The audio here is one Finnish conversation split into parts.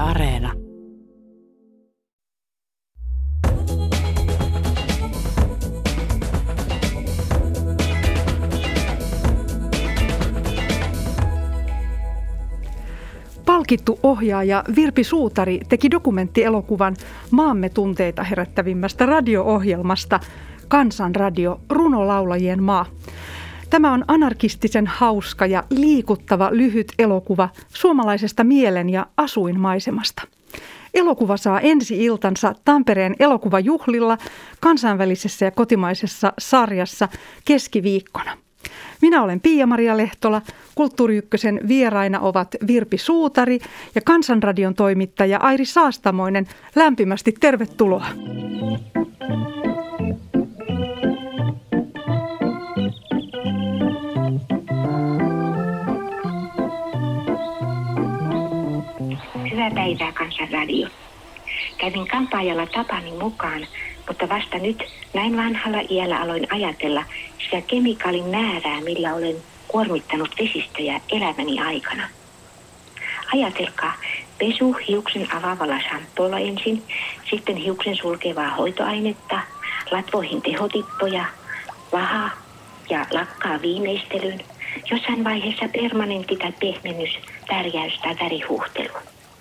Areena. Palkittu ohjaaja Virpi Suutari teki dokumenttielokuvan maamme tunteita herättävimmästä radio-ohjelmasta Kansanradio runolaulajien maa. Tämä on anarkistisen hauska ja liikuttava lyhyt elokuva suomalaisesta mielen- ja asuinmaisemasta. Elokuva saa ensi-iltansa Tampereen elokuvajuhlilla kansainvälisessä ja kotimaisessa sarjassa keskiviikkona. Minä olen Pia-Maria Lehtola. Kulttuuri Ykkösen vieraina ovat Virpi Suutari ja Kansanradion toimittaja Airi Saastamoinen. Lämpimästi tervetuloa. Hyvää päivää, Kansanradio. Kävin kampaajalla tapani mukaan, mutta vasta nyt näin vanhalla iällä aloin ajatella sitä kemikaalin määrää, millä olen kuormittanut vesistöjä elämäni aikana. Ajatelkaa, pesu hiuksen avaavalla shampoolla ensin, sitten hiuksen sulkevaa hoitoainetta, latvoihin tehotippoja, vaha ja lakkaa viimeistelyn, jossain vaiheessa permanentti tai pehmennys, värjäys tai värihuhtelu.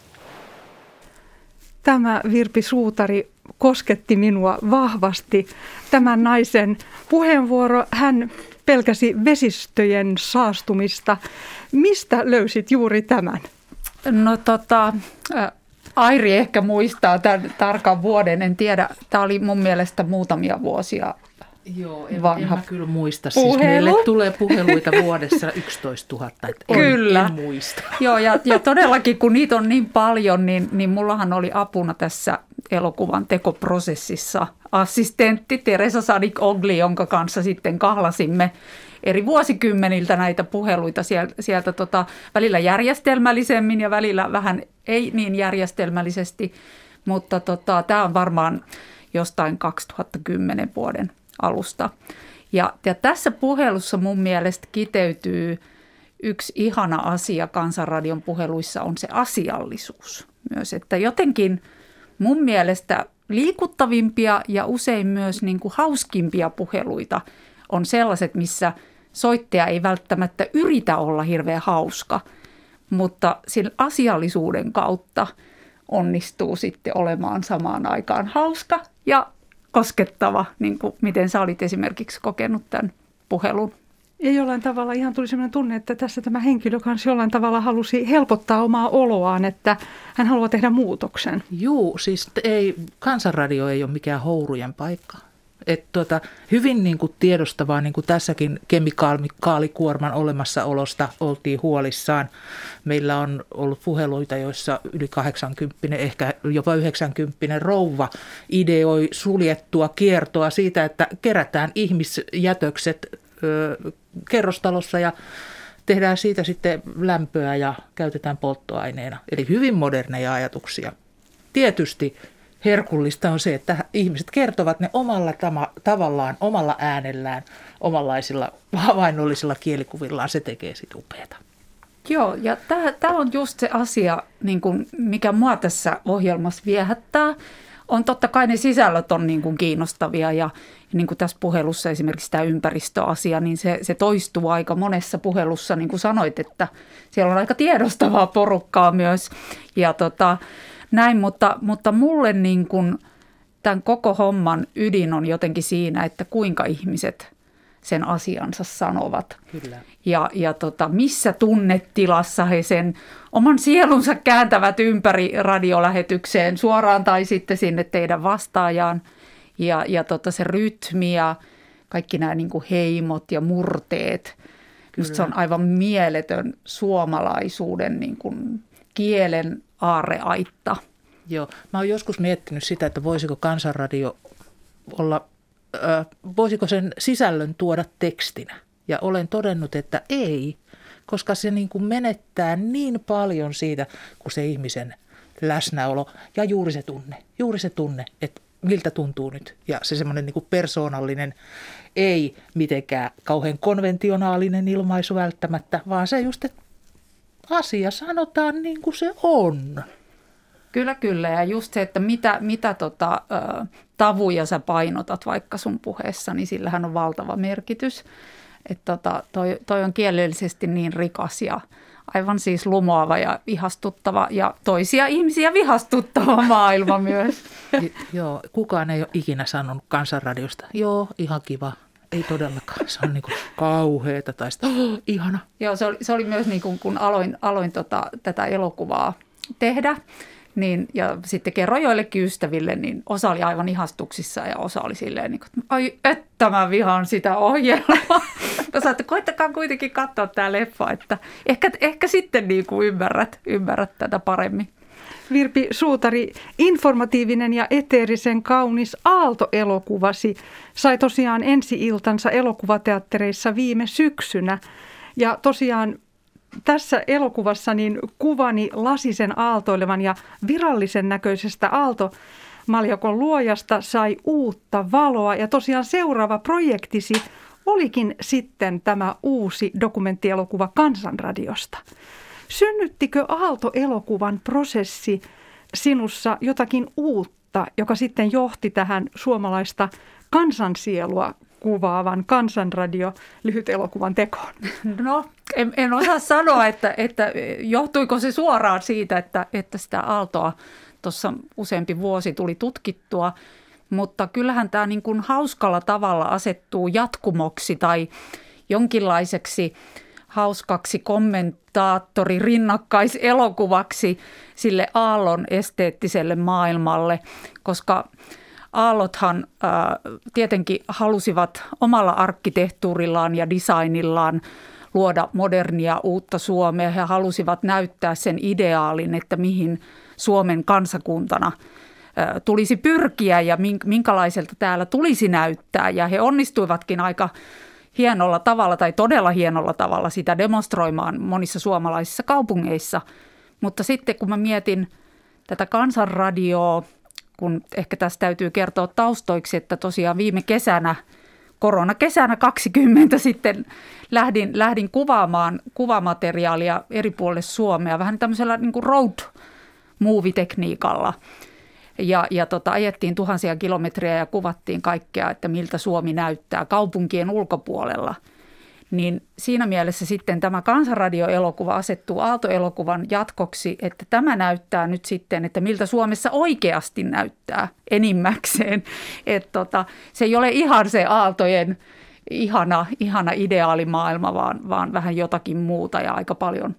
Tämä Virpi Suutari kosketti minua vahvasti. Tämän naisen puheenvuoro, hän pelkäsi vesistöjen saastumista. Mistä löysit juuri tämän? No Airi ehkä muistaa tämän tarkan vuoden, en tiedä. Tämä oli mun mielestä muutamia vuosia vanha. En mä kyllä muista. Siis meille tulee puheluita vuodessa 11 000, että en muista. Joo, ja todellakin kun niitä on niin paljon, niin mullahan oli apuna tässä elokuvan tekoprosessissa assistentti Teresa Sadik-Ogli, jonka kanssa sitten kahlasimme eri vuosikymmeniltä näitä puheluita sieltä välillä järjestelmällisemmin ja välillä vähän ei niin järjestelmällisesti, mutta tämä on varmaan jostain 2010 vuoden alusta. Ja tässä puhelussa mun mielestä kiteytyy yksi ihana asia Kansanradion puheluissa on se asiallisuus myös, että jotenkin mun mielestä liikuttavimpia ja usein myös niin kuin hauskimpia puheluita on sellaiset, missä soittaja ei välttämättä yritä olla hirveän hauska, mutta sillä asiallisuuden kautta onnistuu sitten olemaan samaan aikaan hauska ja koskettava, niin kuin miten sä olit esimerkiksi kokenut tämän puhelun. Ja jollain tavalla ihan tuli sellainen tunne, että tässä tämä henkilö kanssa jollain tavalla halusi helpottaa omaa oloaan, että hän haluaa tehdä muutoksen. Juu, siis Kansanradio ei ole mikään hourujen paikka. Hyvin niin kuin tiedostavaa, niin kuin tässäkin kemikaalikuorman olemassaolosta oltiin huolissaan. Meillä on ollut puheluita, joissa yli 80, ehkä jopa 90 rouva ideoi suljettua kiertoa siitä, että kerätään ihmisjätökset kerrostalossa ja tehdään siitä sitten lämpöä ja käytetään polttoaineena. Eli hyvin moderneja ajatuksia. Tietysti herkullista on se, että ihmiset kertovat ne omalla tavallaan, omalla äänellään, omanlaisilla havainnollisilla kielikuvillaan. Se tekee sit upeata. Joo, ja tämä on just se asia, niin kuin, mikä mua tässä ohjelmassa viehättää. On totta kai ne sisällöt on niin kuin kiinnostavia ja niin kuin tässä puhelussa esimerkiksi tämä ympäristöasia, niin se toistuu aika monessa puhelussa, niin kuin sanoit, että siellä on aika tiedostavaa porukkaa myös ja näin, mutta mulle niin kuin tämän koko homman ydin on jotenkin siinä, että kuinka ihmiset sen asiansa sanovat. Kyllä. Ja missä tunnetilassa he sen oman sielunsa kääntävät ympäri radiolähetykseen suoraan tai sitten sinne teidän vastaajaan. Ja se rytmi ja kaikki nämä niin kuin heimot ja murteet. Just se on aivan mieletön suomalaisuuden niin kuin kielen aarreaitta. Joo, mä oon joskus miettinyt sitä, että voisiko Kansanradio olla, voisiko sen sisällön tuoda tekstinä. Ja olen todennut, että ei, koska se niin kuin menettää niin paljon siitä, kun se ihmisen läsnäolo ja juuri se tunne, että miltä tuntuu nyt. Ja se semmoinen niin kuin persoonallinen, ei mitenkään kauhean konventionaalinen ilmaisu välttämättä, vaan se just, että asia sanotaan niin kuin se on. Kyllä. Ja just se, että mitä tavuja sä painotat vaikka sun puheessa, niin sillähän on valtava merkitys. Että toi on kielellisesti niin rikas ja aivan siis lumoava ja ihastuttava ja toisia ihmisiä vihastuttava maailma myös. Joo, kukaan ei ole ikinä sanonut Kansanradiosta, joo, ihan kiva. Ei todellakaan, se on niin kuin kauheata tai sitä, ihana. Joo, se oli myös niin kuin, kun aloin tätä elokuvaa tehdä, niin, ja sitten kerroin joillekin ystäville, niin osa oli aivan ihastuksissa ja osa oli silleen, niin kuin, ai että mä vihaan sitä ohjelmaa. Osa, että koittakaa kuitenkin katsoa tämä leffa, että ehkä sitten niin kuin ymmärrät tätä paremmin. Virpi Suutari, informatiivinen ja eteerisen kaunis Aalto-elokuvasi sai tosiaan ensi-iltansa elokuvateattereissa viime syksynä. Ja tosiaan tässä elokuvassa niin kuvani lasisen aaltoilevan ja virallisen näköisestä aaltomaljakon luojasta sai uutta valoa. Ja tosiaan seuraava projektisi olikin sitten tämä uusi dokumenttielokuva Kansanradiosta. Synnyttikö Aalto-elokuvan prosessi sinussa jotakin uutta, joka sitten johti tähän suomalaista kansansielua kuvaavan Kansanradio-lyhytelokuvan tekoon? No, en osaa sanoa, että johtuiko se suoraan siitä, että sitä Aaltoa tuossa useampi vuosi tuli tutkittua, mutta kyllähän tämä niin kuin hauskalla tavalla asettuu jatkumoksi tai jonkinlaiseksi hauskaksi kommentaattori rinnakkaiselokuvaksi sille aallon esteettiselle maailmalle, koska aallothan tietenkin halusivat omalla arkkitehtuurillaan ja designillaan luoda modernia uutta Suomea. He halusivat näyttää sen ideaalin, että mihin Suomen kansakuntana tulisi pyrkiä ja minkälaiselta täällä tulisi näyttää. Ja he onnistuivatkin aika hienolla tavalla tai todella hienolla tavalla sitä demonstroimaan monissa suomalaisissa kaupungeissa. Mutta sitten kun mä mietin tätä Kansanradioa, kun ehkä tässä täytyy kertoa taustoiksi, että tosiaan viime kesänä, koronakesänä 2020 sitten lähdin kuvaamaan kuvamateriaalia eri puolille Suomea vähän tämmöisellä niin kuin road movie-tekniikalla. Ja ajettiin tuhansia kilometriä ja kuvattiin kaikkea, että miltä Suomi näyttää kaupunkien ulkopuolella. Niin siinä mielessä sitten tämä Kansanradio-elokuva asettuu Aalto-elokuvan jatkoksi, että tämä näyttää nyt sitten, että miltä Suomessa oikeasti näyttää enimmäkseen. Että se ei ole ihan se Aaltojen ihana ideaalimaailma, vaan vähän jotakin muuta ja aika paljon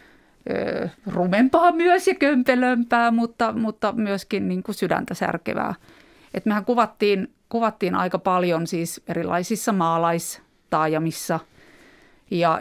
rumempaa myös ja kömpelömpää, mutta myöskin niin kuin sydäntä särkevää. Et mehän kuvattiin aika paljon siis erilaisissa maalaistaajamissa ja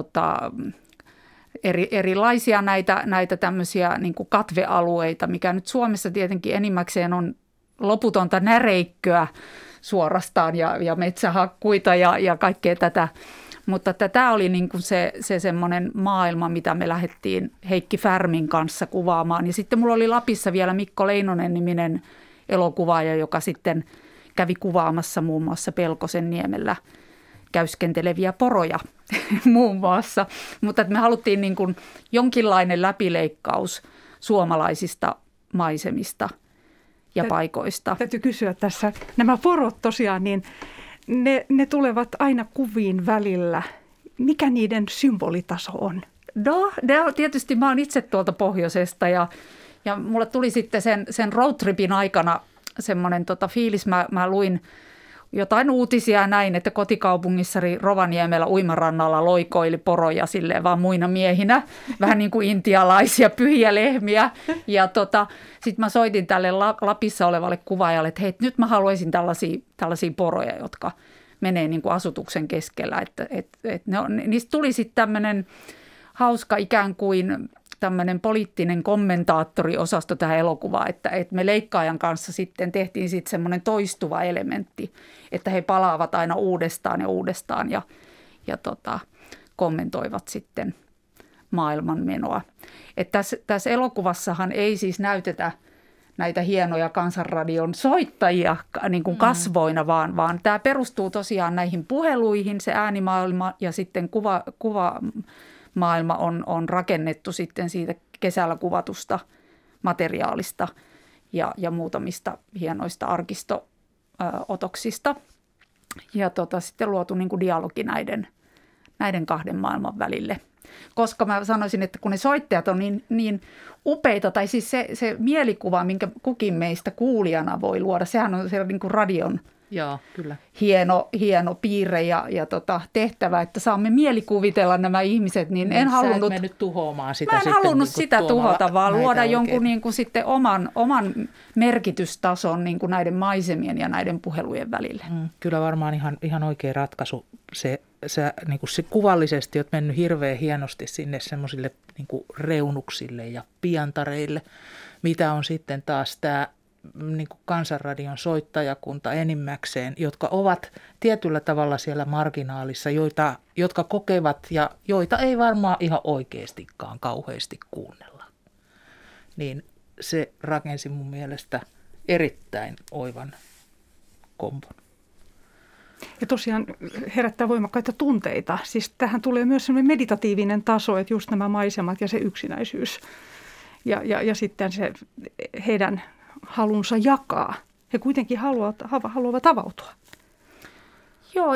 erilaisia näitä tämmöisiä niin kuin katvealueita, mikä nyt Suomessa tietenkin enimmäkseen on loputonta näreikköä suorastaan ja metsähakkuita ja kaikkea tätä. Mutta tämä oli niin kuin se semmoinen maailma, mitä me lähdettiin Heikki Färmin kanssa kuvaamaan. Ja sitten mulla oli Lapissa vielä Mikko Leinonen-niminen elokuvaaja, joka sitten kävi kuvaamassa muun muassa Pelkosenniemellä käyskenteleviä poroja muun muassa. Mutta me haluttiin niin kuin jonkinlainen läpileikkaus suomalaisista maisemista ja paikoista. Täytyy kysyä tässä, nämä porot tosiaan, niin ne tulevat aina kuviin välillä. Mikä niiden symbolitaso on? No, tietysti mä oon itse tuolta pohjoisesta ja mulle tuli sitten sen roadtripin aikana semmoinen fiilis. Mä luin jotain uutisia näin, että kotikaupungissani Rovaniemellä uimarannalla loikoili poroja silleen vaan muina miehinä, vähän niin kuin intialaisia pyhiä lehmiä. Ja sitten mä soitin tälle Lapissa olevalle kuvaajalle, että hei, nyt mä haluaisin tällaisia poroja, jotka menee niin kuin asutuksen keskellä. Niistä tuli sitten tämmöinen hauska ikään kuin tämmöinen poliittinen kommentaattoriosasto tähän elokuvaan, että me leikkaajan kanssa sitten tehtiin sitten semmoinen toistuva elementti, että he palaavat aina uudestaan ja kommentoivat sitten maailmanmenoa. Että tässä elokuvassahan ei siis näytetä näitä hienoja Kansanradion soittajia niin kuin kasvoina, vaan tämä perustuu tosiaan näihin puheluihin, se äänimaailma ja sitten kuvamaailma on rakennettu sitten siitä kesällä kuvatusta materiaalista ja muutamista hienoista arkistootoksista. Ja sitten luotu niin kuin dialogi näiden kahden maailman välille. Koska mä sanoisin, että kun ne soittajat on niin upeita, tai siis se mielikuva, minkä kukin meistä kuulijana voi luoda, sehän on se niin kuin radion kyllä. Hieno piirre ja tehtävä, että saamme mielikuvitella nämä ihmiset, niin en halunnut nyt tuhoamaan sitä. Mä en halunnut sitä tuhota, vaan luoda jonkun niin kuin sitten oman merkitystason niin kuin näiden maisemien ja näiden puhelujen välille. Kyllä varmaan ihan oikea ratkaisu. Niin kuin se kuvallisesti olet mennyt hirveän hienosti sinne semmoisille niin kuin reunuksille ja piantareille, mitä on sitten taas tämä niin kuin Kansanradion soittajakunta enimmäkseen, jotka ovat tietyllä tavalla siellä marginaalissa, jotka kokevat ja joita ei varmaan ihan oikeastikaan kauheasti kuunnella. Niin se rakensi mun mielestä erittäin oivan kombon. Ja tosiaan herättää voimakkaita tunteita. Siis tähän tulee myös sellainen meditatiivinen taso, että just nämä maisemat ja se yksinäisyys ja sitten se heidän halunsa jakaa. He kuitenkin haluavat avautua. Joo,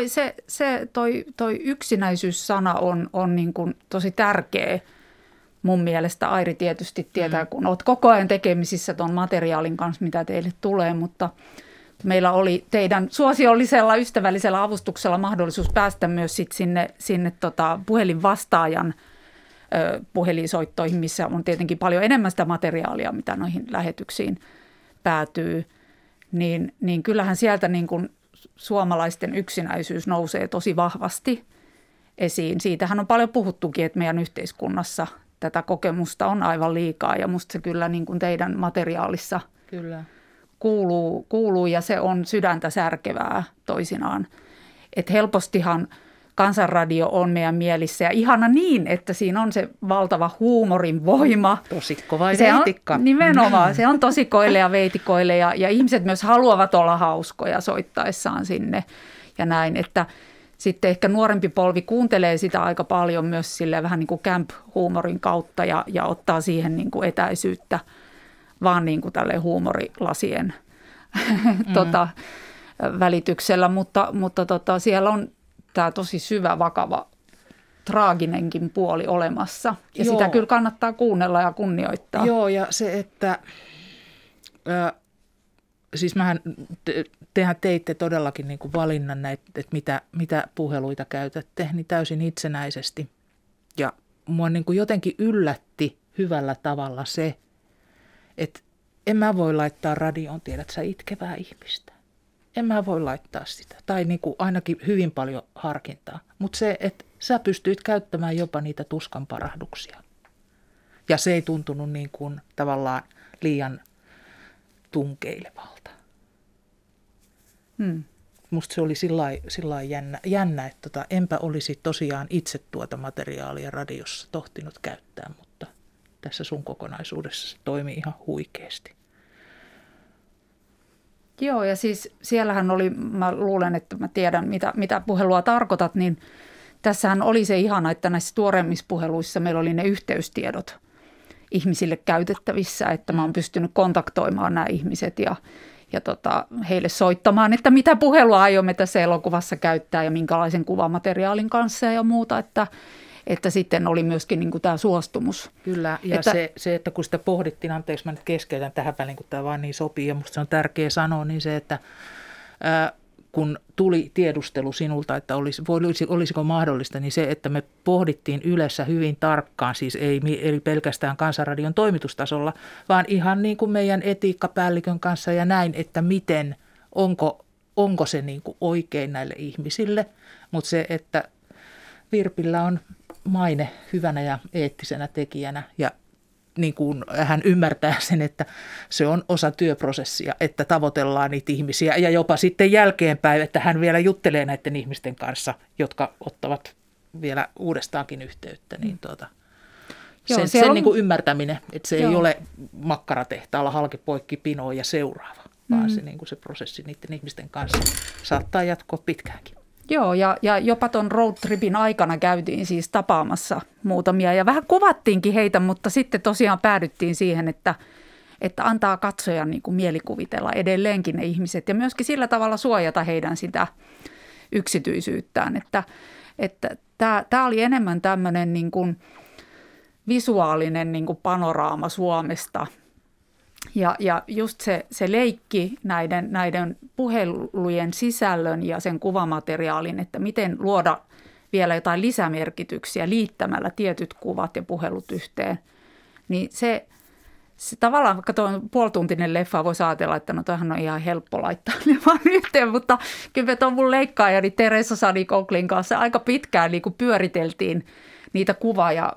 toi yksinäisyys-sana on niin kuin tosi tärkeä mun mielestä. Airi tietysti tietää, kun olet koko ajan tekemisissä tuon materiaalin kanssa, mitä teille tulee, mutta meillä oli teidän suosiollisella, ystävällisellä avustuksella mahdollisuus päästä myös sinne puhelinvastaajan puhelinsoittoihin, missä on tietenkin paljon enemmän sitä materiaalia, mitä noihin lähetyksiin päätyy, niin kyllähän sieltä niin kuin suomalaisten yksinäisyys nousee tosi vahvasti esiin. Siitähän on paljon puhuttukin, että meidän yhteiskunnassa tätä kokemusta on aivan liikaa ja musta se kyllä niin kuin teidän materiaalissa kyllä kuuluu ja se on sydäntä särkevää toisinaan. Että helpostihan Kansanradio on meidän mielissä ja ihana niin, että siinä on se valtava huumorin voima. Tosikko vai veitikka? Nimenomaan, se on tosikoille ja veitikoille ja ihmiset myös haluavat olla hauskoja soittaessaan sinne ja näin, että sitten ehkä nuorempi polvi kuuntelee sitä aika paljon myös silleen vähän niin kuin camp-huumorin kautta ja ottaa siihen niin kuin etäisyyttä vaan niin kuin tälleen huumorilasien välityksellä, mutta siellä on tämä tosi syvä, vakava, traaginenkin puoli olemassa. Ja sitä kyllä kannattaa kuunnella ja kunnioittaa. Joo, ja se, että siis tehän teitte todellakin niin kuin valinnan näitä, että mitä puheluita käytätte, niin täysin itsenäisesti. Ja mua niin kuin jotenkin yllätti hyvällä tavalla se, että en mä voi laittaa radioon, tiedät sä, itkevää ihmistä. En mä voi laittaa sitä. Tai niin kuin ainakin hyvin paljon harkintaa. Mutta se, että sä pystyit käyttämään jopa niitä tuskanparahduksia. Ja se ei tuntunut niin kuin tavallaan liian tunkeilevalta. Musta se oli sillai jännä, että enpä olisi tosiaan itse tuota materiaalia radiossa tohtinut käyttää, mutta tässä sun kokonaisuudessa se toimi ihan huikeasti. Joo, ja siis siellähän oli, mä luulen, että mä tiedän mitä puhelua tarkoitat, niin tässähän oli se ihana, että näissä tuoreimmissa puheluissa meillä oli ne yhteystiedot ihmisille käytettävissä, että mä oon pystynyt kontaktoimaan nämä ihmiset ja heille soittamaan, että mitä puhelua aiomme tässä elokuvassa käyttää ja minkälaisen kuvamateriaalin kanssa ja muuta, että sitten oli myöskin niin kuin tämä suostumus. Kyllä, ja se, että kun sitä pohdittiin, anteeksi mä nyt keskeytän tähän väliin, kun tämä vaan niin sopii ja musta se on tärkeä sanoa, niin se, että kun tuli tiedustelu sinulta, että olisiko mahdollista, niin se, että me pohdittiin Ylessä hyvin tarkkaan, siis ei pelkästään Kansanradion toimitustasolla, vaan ihan niin kuin meidän etiikkapäällikön kanssa ja näin, että miten, onko se niin kuin oikein näille ihmisille, mutta se, että Virpillä on maine hyvänä ja eettisenä tekijänä ja niin kuin hän ymmärtää sen, että se on osa työprosessia, että tavoitellaan niitä ihmisiä ja jopa sitten jälkeenpäin, että hän vielä juttelee näiden ihmisten kanssa, jotka ottavat vielä uudestaankin yhteyttä. Niin sen niin kuin ymmärtäminen, että se ei ole makkaratehtaalla halki poikki pinoa ja seuraava, vaan se, niin kuin se prosessi niiden ihmisten kanssa saattaa jatkoa pitkäänkin. Joo, ja jopa tuon roadtripin aikana käytiin siis tapaamassa muutamia ja vähän kuvattiinkin heitä, mutta sitten tosiaan päädyttiin siihen, että että antaa katsojan niin kuin mielikuvitella edelleenkin ne ihmiset ja myöskin sillä tavalla suojata heidän sitä yksityisyyttään, että tämä oli enemmän tämmöinen niin kuin visuaalinen niin kuin panoraama Suomesta ja just se leikki näiden puhelujen sisällön ja sen kuvamateriaalin, että miten luoda vielä jotain lisämerkityksiä liittämällä tietyt kuvat ja puhelut yhteen, niin se tavallaan vaikka tuo puolituntinen leffa voisi ajatella, että no toihan on ihan helppo laittaa ne vaan yhteen, mutta kyllä tuon mun leikkaajani Teresa Sadic-Oglin kanssa aika pitkään niin kuin pyöriteltiin niitä kuva- ja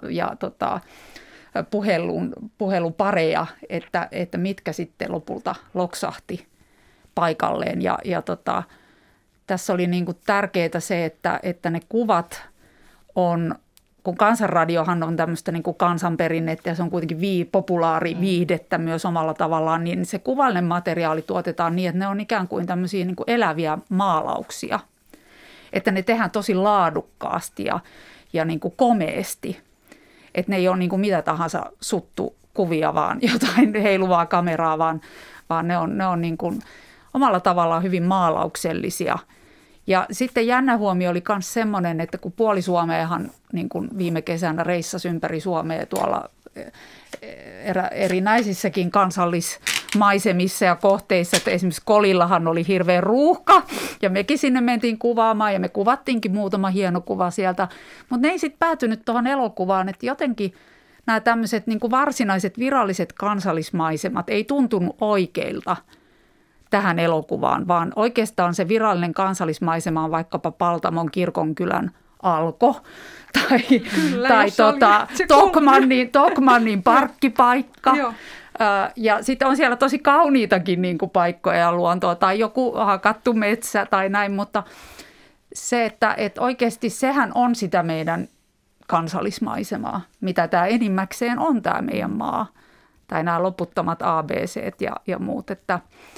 puhelupareja, että mitkä sitten lopulta loksahti paikalleen ja tässä oli niin kuin tärkeää se, että ne kuvat on, kun Kansanradiohan on tämmöistä niin kuin kansanperinnettä ja se on kuitenkin populaariviihdettä myös omalla tavallaan, niin se kuvallinen materiaali tuotetaan niin, että ne on ikään kuin tämmöisiä niin kuin eläviä maalauksia. Että ne tehdään tosi laadukkaasti ja niin kuin komeasti. Että ne ei ole niin kuin mitä tahansa suttukuvia, vaan jotain heiluvaa kameraa, vaan ne on niin kuin omalla tavallaan hyvin maalauksellisia. Ja sitten jännä huomio oli myös semmoinen, että kun puoli Suomeahan niin kuin viime kesänä reissasi ympäri Suomea tuolla erinäisissäkin kansallismaisemissa ja kohteissa, että esimerkiksi Kolillahan oli hirveä ruuhka ja mekin sinne mentiin kuvaamaan ja me kuvattiinkin muutama hieno kuva sieltä, mutta ne ei sitten päätynyt tuohon elokuvaan, että jotenkin nämä tämmöiset niin kuin varsinaiset viralliset kansallismaisemat ei tuntunut oikeilta tähän elokuvaan, vaan oikeastaan se virallinen kansallismaisema on vaikkapa Paltamon kirkonkylän Alko tai Tokmannin parkkipaikka. Ja sitten on siellä tosi kauniitakin niin kuin paikkoja ja luontoa tai joku hakattu metsä tai näin, mutta se, että oikeasti sehän on sitä meidän kansallismaisemaa, mitä tämä enimmäkseen on tämä meidän maa tai nämä loputtomat ABCt ja muut, että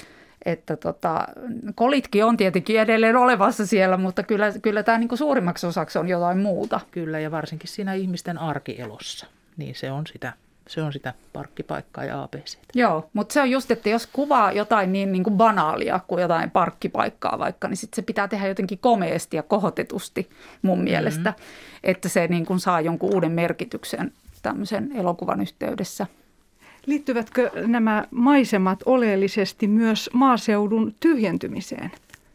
kolitkin on tietenkin edelleen olevassa siellä, mutta kyllä tämä niin kuin suurimmaksi osaksi on jotain muuta. Kyllä, ja varsinkin siinä ihmisten arkielossa, niin se on sitä parkkipaikkaa ja ABCtä. Joo, mutta se on just, että jos kuvaa jotain niin kuin banaalia kuin jotain parkkipaikkaa vaikka, niin sitten se pitää tehdä jotenkin komeasti ja kohotetusti mun mielestä, että se niin kuin saa jonkun uuden merkityksen tämmöisen elokuvan yhteydessä. Liittyvätkö nämä maisemat oleellisesti myös maaseudun tyhjentymiseen?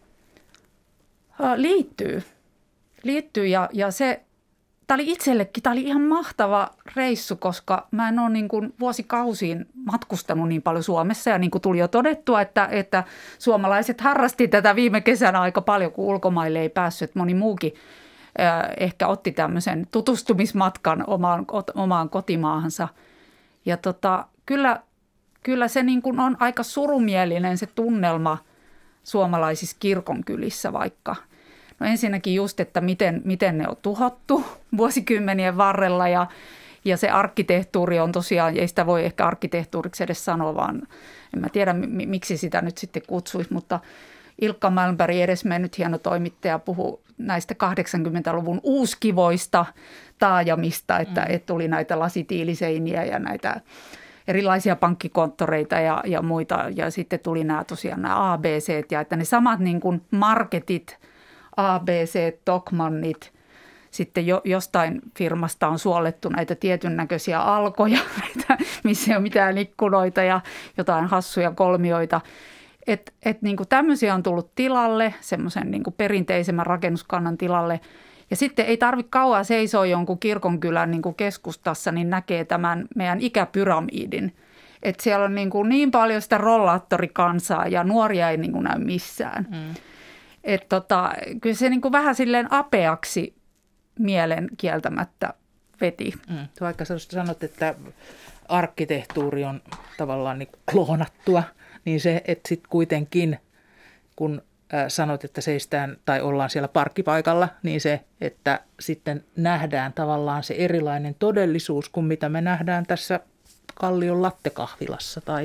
Liittyy ja se, tämä oli itsellekin, tämä oli ihan mahtava reissu, koska mä en ole niin kuin vuosikausiin matkustanut niin paljon Suomessa ja niin kuin tuli jo todettua, että suomalaiset harrasti tätä viime kesänä aika paljon, kun ulkomaille ei päässyt, moni muukin ehkä otti tämmöisen tutustumismatkan omaan kotimaahansa ja Kyllä se niin kuin on aika surumielinen se tunnelma suomalaisissa kirkonkylissä vaikka. No ensinnäkin just, että miten ne on tuhottu vuosikymmenien varrella ja se arkkitehtuuri on tosiaan, ei sitä voi ehkä arkkitehtuuriksi edes sanoa, vaan en mä tiedä miksi sitä nyt sitten kutsuisi, mutta Ilkka Malmberg, edesmennyt hieno toimittaja, puhui näistä 80-luvun uuskivoista taajamista, että tuli näitä lasitiiliseiniä ja näitä erilaisia pankkikonttoreita ja muita. Ja sitten tuli tosiaan nämä ABCt ja että ne samat niin kuin marketit, ABC, Tokmannit, sitten jostain firmasta on suolettu näitä tietyn näköisiä alkoja, missä ei ole mitään ikkunoita ja jotain hassuja kolmioita. Niin kuin tämmöisiä on tullut tilalle, semmoisen niin kuin perinteisemmän rakennuskannan tilalle. Ja sitten ei tarvitse kauan seisoa jonkun kirkonkylän niin kuin keskustassa, niin näkee tämän meidän ikäpyramiidin. Että siellä on niin paljon sitä rollaattorikansaa ja nuoria ei niin kuin näy missään. Että kyllä se niin kuin vähän silleen apeaksi mielen kieltämättä veti. Vaikka sanot, että arkkitehtuuri on tavallaan niin kuin kloonattua, niin se, että sitten kuitenkin, kun sanot, että seistään tai ollaan siellä parkkipaikalla, niin se, että sitten nähdään tavallaan se erilainen todellisuus kuin mitä me nähdään tässä Kallion lattekahvilassa tai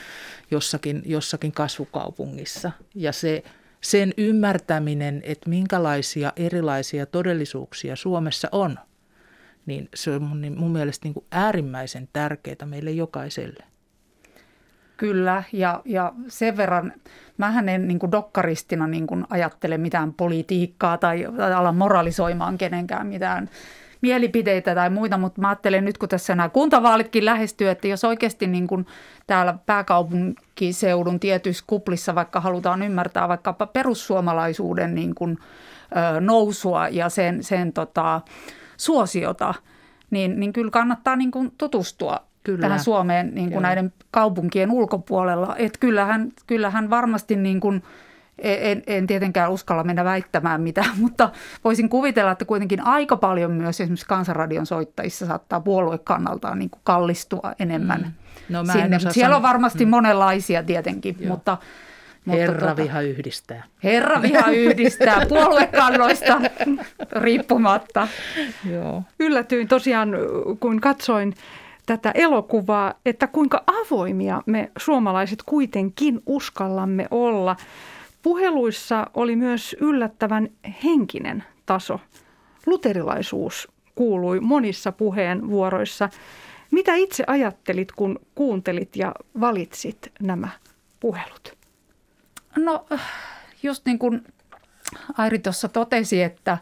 jossakin kasvukaupungissa. Ja sen ymmärtäminen, että minkälaisia erilaisia todellisuuksia Suomessa on, niin se on mun mielestä niin kuin äärimmäisen tärkeää meille jokaiselle. Kyllä, ja sen verran, mähän en niin kuin dokkaristina niin kuin ajattele mitään politiikkaa tai ala moralisoimaan kenenkään mitään mielipiteitä tai muita, mutta mä ajattelen nyt, kun tässä nämä kuntavaalitkin lähestyy, että jos oikeasti niin kuin täällä pääkaupunkiseudun tietyissä kuplissa vaikka halutaan ymmärtää vaikkapa perussuomalaisuuden niin kuin, nousua ja sen suosiota, niin kyllä kannattaa niin kuin tutustua tähän Suomeen niin kuin näiden kaupunkien ulkopuolella. Että kyllähän varmasti, niin kuin, en tietenkään uskalla mennä väittämään mitään, mutta voisin kuvitella, että kuitenkin aika paljon myös esimerkiksi Kansanradion soittajissa saattaa puoluekannaltaan niin kuin kallistua enemmän sinne. Siellä on varmasti monenlaisia tietenkin, mutta Herraviha yhdistää. Herraviha yhdistää puoluekannoista riippumatta. Joo. Yllätyin tosiaan, kun katsoin tätä elokuvaa, että kuinka avoimia me suomalaiset kuitenkin uskallamme olla. Puheluissa oli myös yllättävän henkinen taso. Luterilaisuus kuului monissa puheenvuoroissa. Mitä itse ajattelit, kun kuuntelit ja valitsit nämä puhelut? No just niin kuin Airi tuossa totesi, että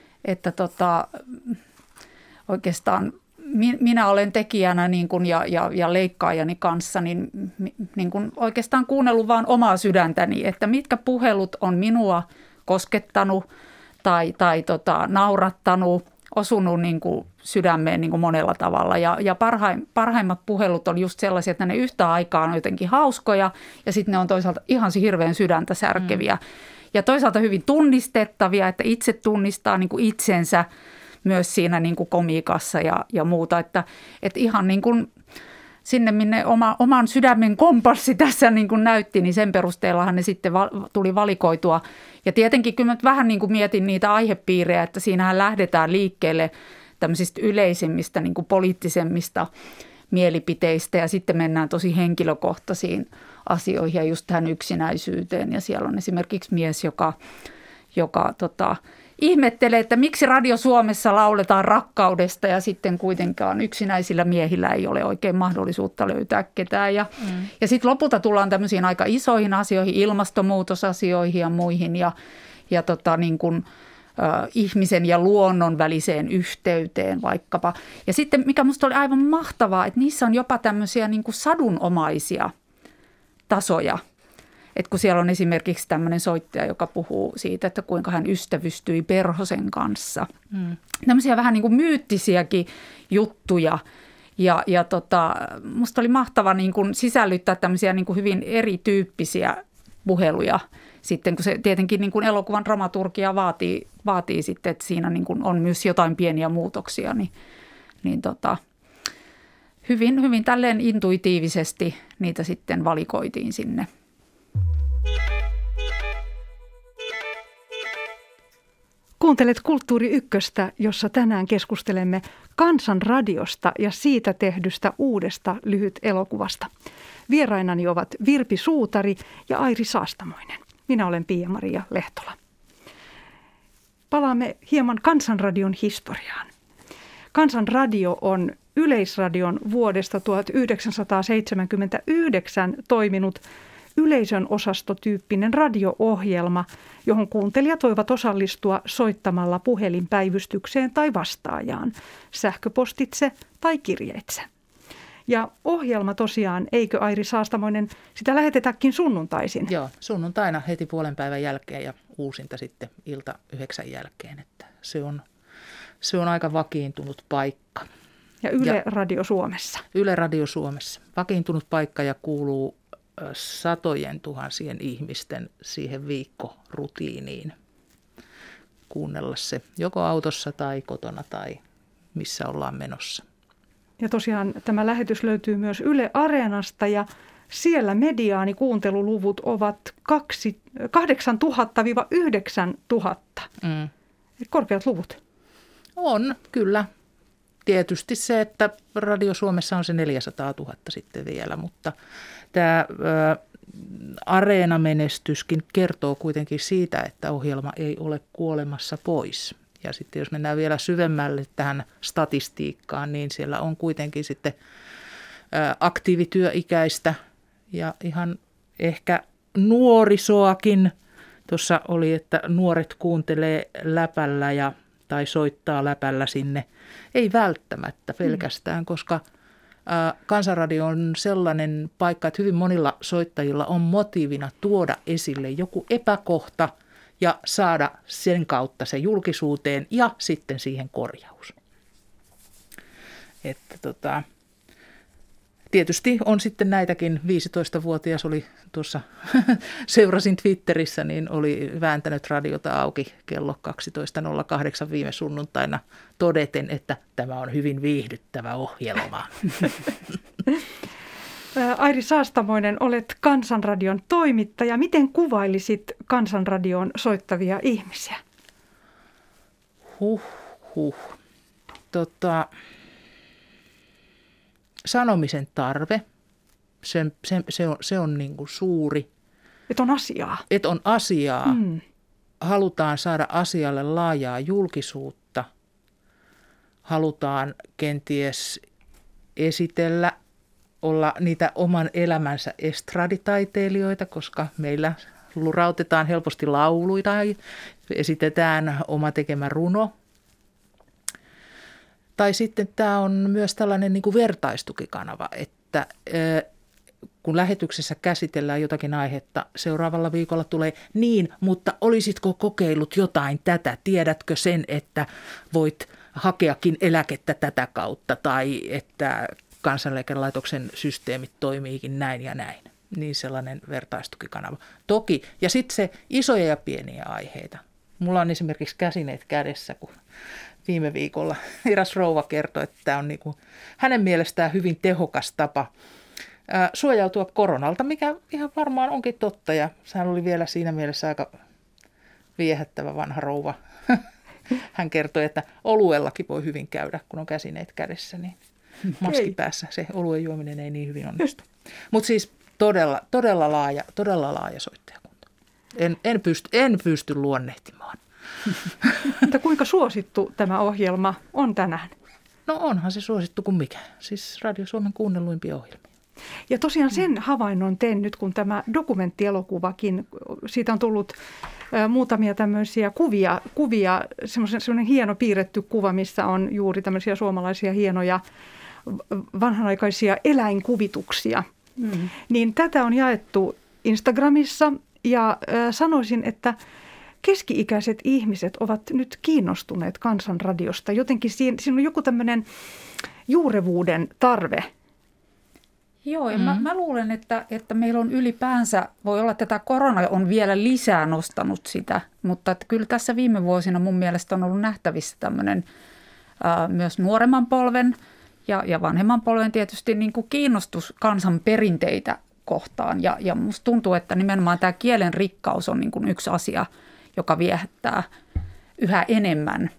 oikeastaan minä olen tekijänä niin kuin ja leikkaajani kanssa niin kuin oikeastaan kuunnellut vaan omaa sydäntäni, että mitkä puhelut on minua koskettanut tai naurattanut, osunut niin kuin sydämeen niin kuin monella tavalla. Ja parhaimmat puhelut on just sellaisia, että ne yhtä aikaa on jotenkin hauskoja ja sitten ne on toisaalta ihan hirveän sydäntä särkeviä. Ja toisaalta hyvin tunnistettavia, että itse tunnistaa niin kuin itsensä myös siinä niin kuin komiikassa ja muuta. Että ihan niin kuin sinne, minne oman sydämen kompassi tässä niin kuin näytti, niin sen perusteellahan ne sitten tuli valikoitua. Ja tietenkin kyllä mä vähän niin kuin mietin niitä aihepiirejä, että siinähän lähdetään liikkeelle tämmöisistä yleisimmistä niin kuin poliittisemmista mielipiteistä ja sitten mennään tosi henkilökohtaisiin asioihin ja just tähän yksinäisyyteen. Ja siellä on esimerkiksi mies, joka ihmettelee, että miksi Radio Suomessa lauletaan rakkaudesta ja sitten kuitenkaan yksinäisillä miehillä ei ole oikein mahdollisuutta löytää ketään. Ja sitten lopulta tullaan tämmöisiin aika isoihin asioihin, ilmastonmuutosasioihin ja muihin ja niin kuin ihmisen ja luonnon väliseen yhteyteen vaikkapa. Ja sitten mikä musta oli aivan mahtavaa, että niissä on jopa tämmöisiä niin kuin sadunomaisia tasoja. Että kun siellä on esimerkiksi tämmöinen soittaja, joka puhuu siitä, että kuinka hän ystävystyi perhosen kanssa. Tämmöisiä vähän niin kuin myyttisiäkin juttuja. Ja musta oli mahtava niin kuin sisällyttää tämmöisiä niin kuin hyvin erityyppisiä puheluja. Sitten kun se tietenkin niin kuin elokuvan dramaturgia vaatii sitten, että siinä niin kuin on myös jotain pieniä muutoksia, niin hyvin tälleen intuitiivisesti niitä sitten valikoitiin sinne. Kuuntelet Kulttuuri Ykköstä, jossa tänään keskustelemme Kansanradiosta ja siitä tehdystä uudesta lyhytelokuvasta. Vierainani ovat Virpi Suutari ja Airi Saastamoinen. Minä olen Pia-Maria Lehtola. Palaamme hieman Kansanradion historiaan. Kansanradio on Yleisradion vuodesta 1979 toiminut yleisön osastotyyppinen radio-ohjelma, johon kuuntelijat voivat osallistua soittamalla puhelinpäivystykseen tai vastaajaan, sähköpostitse tai kirjeitse. Ja ohjelma tosiaan, eikö Airi Saastamoinen, sitä lähetetäkin sunnuntaisin? Joo, sunnuntaina heti puolen päivän jälkeen ja uusinta sitten ilta 9 jälkeen. Että se on aika vakiintunut paikka. Ja Yle Radio Suomessa? Yle Radio Suomessa. Vakiintunut paikka ja kuuluu satojen tuhansien ihmisten siihen viikkorutiiniin kuunnella se joko autossa tai kotona tai missä ollaan menossa. Ja tosiaan tämä lähetys löytyy myös Yle Areenasta ja siellä mediaanikuunteluluvut ovat 8 000–9 000. Korkeat luvut. On, kyllä. Tietysti se, että Radio Suomessa on se 400 000 sitten vielä, mutta tämä areenamenestyskin kertoo kuitenkin siitä, että ohjelma ei ole kuolemassa pois. Ja sitten jos mennään vielä syvemmälle tähän statistiikkaan, niin siellä on kuitenkin sitten aktiivityöikäistä ja ihan ehkä nuorisoakin. Tuossa oli, että nuoret kuuntelee läpällä tai soittaa läpällä sinne. Ei välttämättä pelkästään, koska Kansanradio on sellainen paikka, että hyvin monilla soittajilla on motiivina tuoda esille joku epäkohta ja saada sen kautta se julkisuuteen ja sitten siihen korjaus. Että tietysti on sitten näitäkin, 15-vuotias oli tuossa, seurasin Twitterissä, niin oli vääntänyt radiota auki kello 12.08 viime sunnuntaina todeten, että tämä on hyvin viihdyttävä ohjelma. Airi Saastamoinen, olet Kansanradion toimittaja. Miten kuvailisit Kansanradion soittavia ihmisiä? Sanomisen tarve, se on niin kuin suuri. Että on asiaa. Että on asiaa. Halutaan saada asialle laajaa julkisuutta. Halutaan kenties esitellä, olla niitä oman elämänsä estraditaiteilijoita, koska meillä lurautetaan helposti lauluita ja esitetään oma tekemä runo. Tai sitten tämä on myös tällainen niin kuin vertaistukikanava, että kun lähetyksessä käsitellään jotakin aihetta, seuraavalla viikolla tulee niin, mutta olisitko kokeillut jotain tätä? Tiedätkö sen, että voit hakeakin eläkettä tätä kautta tai että Kansanlääkelaitoksen systeemit toimiikin näin ja näin. Niin sellainen vertaistukikanava. Toki, ja sitten se isoja ja pieniä aiheita. Mulla on esimerkiksi käsineet kädessä, kun viime viikolla eräs rouva kertoi, että tämä on niin kuin hänen mielestään hyvin tehokas tapa suojautua koronalta, mikä ihan varmaan onkin totta. Ja hän oli vielä siinä mielessä aika viehättävä vanha rouva. Hän kertoi, että oluellakin voi hyvin käydä, kun on käsineet kädessä, niin maski päässä se oluen juominen ei niin hyvin onnistu. Mutta siis todella laaja soittajakunta. En pysty luonnehtimaan. Mutta kuinka suosittu tämä ohjelma on tänään? No onhan se suosittu kuin mikä. Siis Radio Suomen kuunnelluimpia ohjelmia. Ja tosiaan sen havainnon teen nyt, kun tämä dokumenttielokuvakin, siitä on tullut muutamia tämmöisiä kuvia semmoinen hieno piirretty kuva, missä on juuri tämmöisiä suomalaisia hienoja vanhanaikaisia eläinkuvituksia. Niin tätä on jaettu Instagramissa ja sanoisin, että keski-ikäiset ihmiset ovat nyt kiinnostuneet Kansanradiosta. Jotenkin siinä on joku tämmöinen juurevuuden tarve. Joo, ja mä luulen, että meillä on ylipäänsä, voi olla, että tämä korona on vielä lisää nostanut sitä, mutta että kyllä tässä viime vuosina mun mielestä on ollut nähtävissä tämmöinen myös nuoremman polven ja vanhemman polven tietysti niin kuin kiinnostus kansan perinteitä kohtaan. Ja musta tuntuu, että nimenomaan tämä kielen rikkaus on niin kuin yksi asia, joka viehättää yhä enemmän.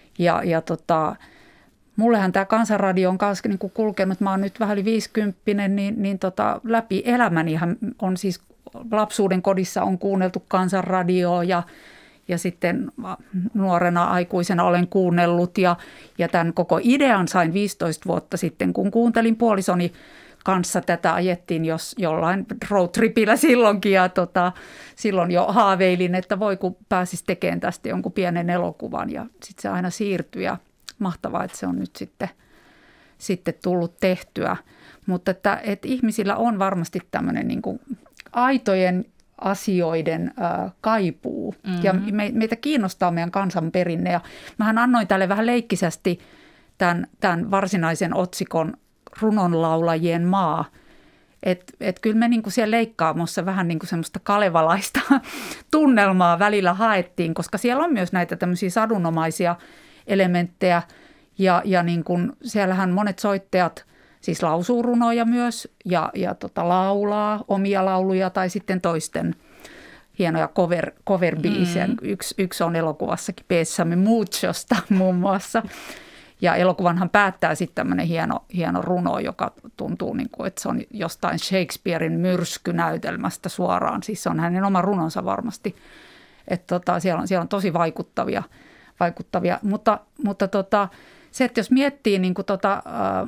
Mullehan tämä Kansanradio on kanssa niin kuin kulkenut, mä oon nyt vähän yli 50, niin läpi elämänihän on siis lapsuuden kodissa on kuunneltu Kansanradioa ja sitten nuorena aikuisena olen kuunnellut ja tämän koko idean sain 15 vuotta sitten, kun kuuntelin puolisoni kanssa tätä ajettiin jollain roadtripillä silloinkin ja silloin jo haaveilin, että voi kun pääsisi tekemään tästä jonkun pienen elokuvan ja sitten se aina siirtyi ja mahtavaa, että se on nyt sitten tullut tehtyä. Mutta että ihmisillä on varmasti tämmöinen niin kuin aitojen asioiden kaipuu ja meitä kiinnostaa meidän kansanperinne. Ja mähän annoin tälle vähän leikkisästi tämän varsinaisen otsikon runonlaulajien maa. Et kyllä me niinku siellä Leikkaamossa vähän niinku semmoista kalevalaista tunnelmaa välillä haettiin, koska siellä on myös näitä tämmöisiä sadunomaisia elementtejä ja niin kuin siellähän monet soittajat siis lausuu runoja myös ja laulaa omia lauluja tai sitten toisten hienoja cover-biisejä. Yksi on elokuvassakin Bésame Muchosta muun muassa. Ja elokuvanhan päättää sitten tämmöinen hieno runo, joka tuntuu, niin kuin, että se on jostain Shakespearein myrskynäytelmästä suoraan. Siis se on hänen oma runonsa varmasti. Että siellä on tosi vaikuttavia. Mutta se, että jos miettii niin kuin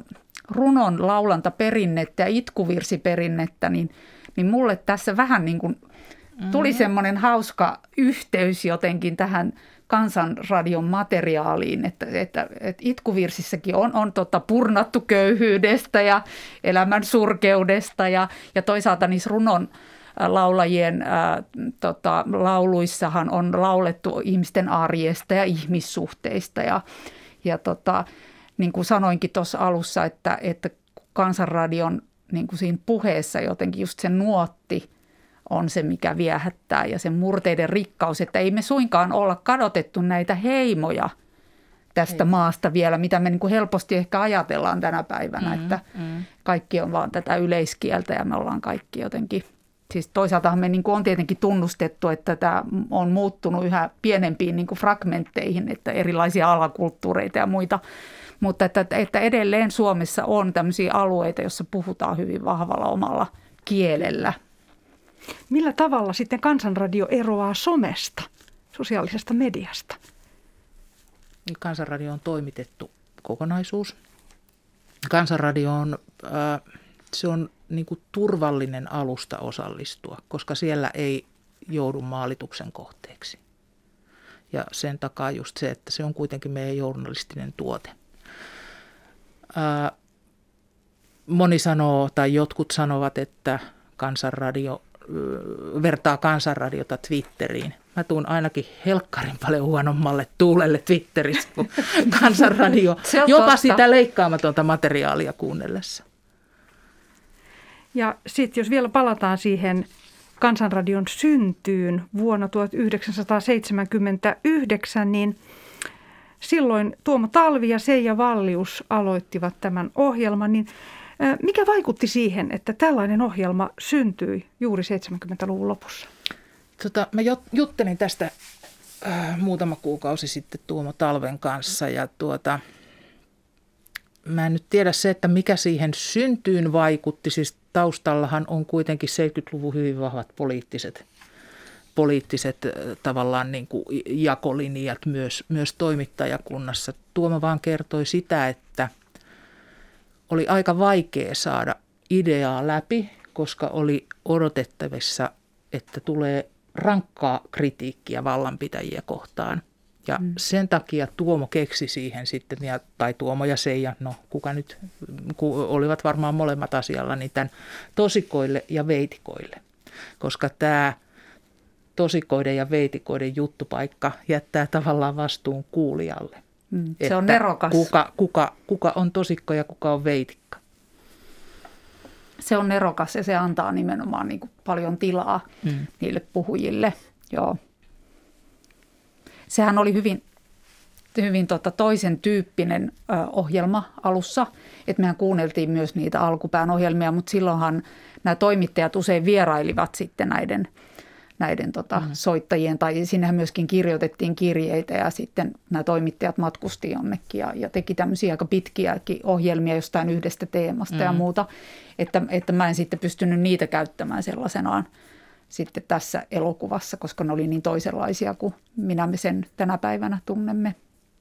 runon laulantaperinnettä ja itkuvirsiperinnettä, niin mulle tässä vähän niin kuin tuli semmoinen hauska yhteys jotenkin tähän Kansanradion materiaaliin, että itkuvirsissäkin on purnattu köyhyydestä ja elämän surkeudesta ja toisaalta niissä runon laulajien lauluissahan on laulettu ihmisten arjesta ja ihmissuhteista ja niin kuin sanoinkin tuossa alussa, että Kansanradion niin kuin siinä puheessa jotenkin just se nuotti on se, mikä viehättää ja sen murteiden rikkaus, että ei me suinkaan olla kadotettu näitä heimoja tästä maasta vielä, mitä me niin kuin helposti ehkä ajatellaan tänä päivänä, että kaikki on vaan tätä yleiskieltä ja me ollaan kaikki jotenkin. Siis toisaalta me niin kuin on tietenkin tunnustettu, että tämä on muuttunut yhä pienempiin niin kuin fragmentteihin, että erilaisia alakulttuureita ja muita, mutta että edelleen Suomessa on tämmöisiä alueita, joissa puhutaan hyvin vahvalla omalla kielellä. Millä tavalla sitten Kansanradio eroaa somesta, sosiaalisesta mediasta? Kansanradio on toimitettu kokonaisuus. Kansanradio on, se on niin kuin turvallinen alusta osallistua, koska siellä ei joudu maalituksen kohteeksi. Ja sen takaa just se, että se on kuitenkin meidän journalistinen tuote. Moni sanoo tai jotkut sanovat, että Kansanradio vertaa Kansanradiota Twitteriin. Mä tuun ainakin helkkarin paljon huonommalle tuulelle Twitterissä kuin Kansanradio, jopa totta. Sitä leikkaamatonta materiaalia kuunnellessa. Ja sitten jos vielä palataan siihen Kansanradion syntyyn vuonna 1979, niin silloin Tuomo Talvi ja Seija Vallius aloittivat tämän ohjelman, niin mikä vaikutti siihen, että tällainen ohjelma syntyi juuri 70-luvun lopussa? Mä juttelin tästä muutama kuukausi sitten Tuomo Talven kanssa ja mä en nyt tiedä se, että mikä siihen syntyyn vaikutti. Siis taustallahan on kuitenkin 70-luvun hyvin vahvat poliittiset tavallaan niin kuin jakolinjat myös toimittajakunnassa. Tuomo vaan kertoi sitä, että oli aika vaikea saada ideaa läpi, koska oli odotettavissa, että tulee rankkaa kritiikkiä vallanpitäjiä kohtaan. Ja sen takia Tuomo keksi siihen sitten, tai Tuomo ja Seija, no kuka nyt, olivat varmaan molemmat asialla, niin tämän tosikoille ja veitikoille. Koska tämä tosikoiden ja veitikoiden juttupaikka jättää tavallaan vastuun kuulijalle. Se on nerokas. Kuka on tosikko ja kuka on veitikka. Se on nerokas ja se antaa nimenomaan niin kuin paljon tilaa niille puhujille. Joo. Sehän oli hyvin toisen tyyppinen ohjelma alussa, että mehän kuunneltiin myös niitä alkupään ohjelmia, mutta silloinhan nämä toimittajat usein vierailivat sitten näiden soittajien, tai sinnehän myöskin kirjoitettiin kirjeitä ja sitten nämä toimittajat matkusti jonnekin ja teki tämmöisiä aika pitkiäkin ohjelmia jostain yhdestä teemasta ja muuta, että mä en sitten pystynyt niitä käyttämään sellaisenaan sitten tässä elokuvassa, koska ne oli niin toisenlaisia kuin minä me sen tänä päivänä tunnemme.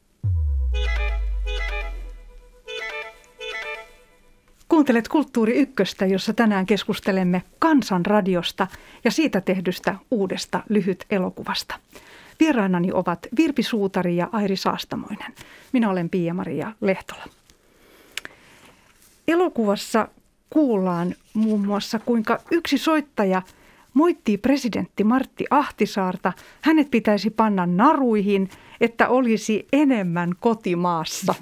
Kuuntelet Kulttuuri Ykköstä, jossa tänään keskustelemme Kansanradiosta ja siitä tehdystä uudesta lyhyt-elokuvasta. Vierainani ovat Virpi Suutari ja Airi Saastamoinen. Minä olen Pia-Maria Lehtola. Elokuvassa kuullaan muun muassa, kuinka yksi soittaja moittii presidentti Martti Ahtisaarta. Hänet pitäisi panna naruihin, että olisi enemmän kotimaassa.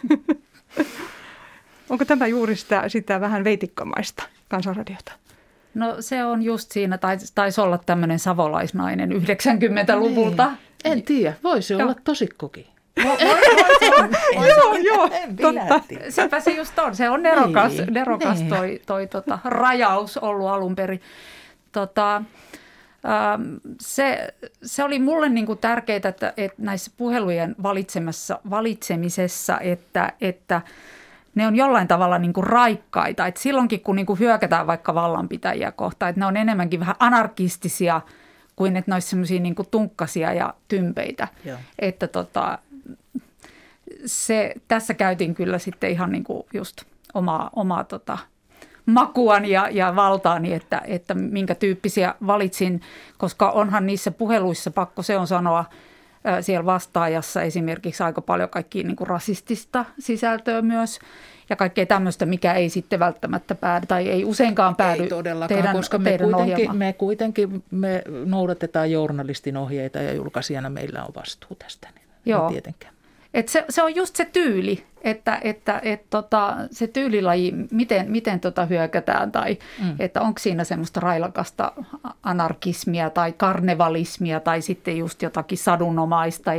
Onko tämä juuri sitä vähän veitikkamaista Kansanradiota? No se on just siinä, taisi olla tämmöinen savolaisnainen 90-luvulta. En tiedä, voisi olla tosikkokin. Joo, totta. Sepä se just on, se on nerokas toi rajaus ollut alun perin. Se oli mulle niin kuin tärkeää, että näissä puhelujen valitsemisessa, että ne on jollain tavalla niin kuin raikkaita. Että silloinkin, kun niin kuin hyökätään vaikka vallanpitäjiä kohtaan, että ne on enemmänkin vähän anarkistisia kuin että ne olisi semmoisia niin kuin tunkkasia ja tympeitä. Joo. Että tässä käytiin kyllä sitten ihan niin kuin just omaa makuani ja valtaani, että minkä tyyppisiä valitsin, koska onhan niissä puheluissa, pakko se on sanoa, siellä vastaajassa esimerkiksi aika paljon kaikkia niin kuin rasistista sisältöä myös ja kaikkea tämmöistä, mikä ei sitten välttämättä päädy tai ei useinkaan päädy. Ei todellakaan, koska me kuitenkin noudatetaan journalistin ohjeita ja julkaisijana meillä on vastuu tästä. Niin joo. Tietenkään. Se on just se tyyli, että se tyylilaji, miten hyökätään tai että onko siinä semmoista railakasta anarkismia tai karnevalismia tai sitten just jotakin sadunomaista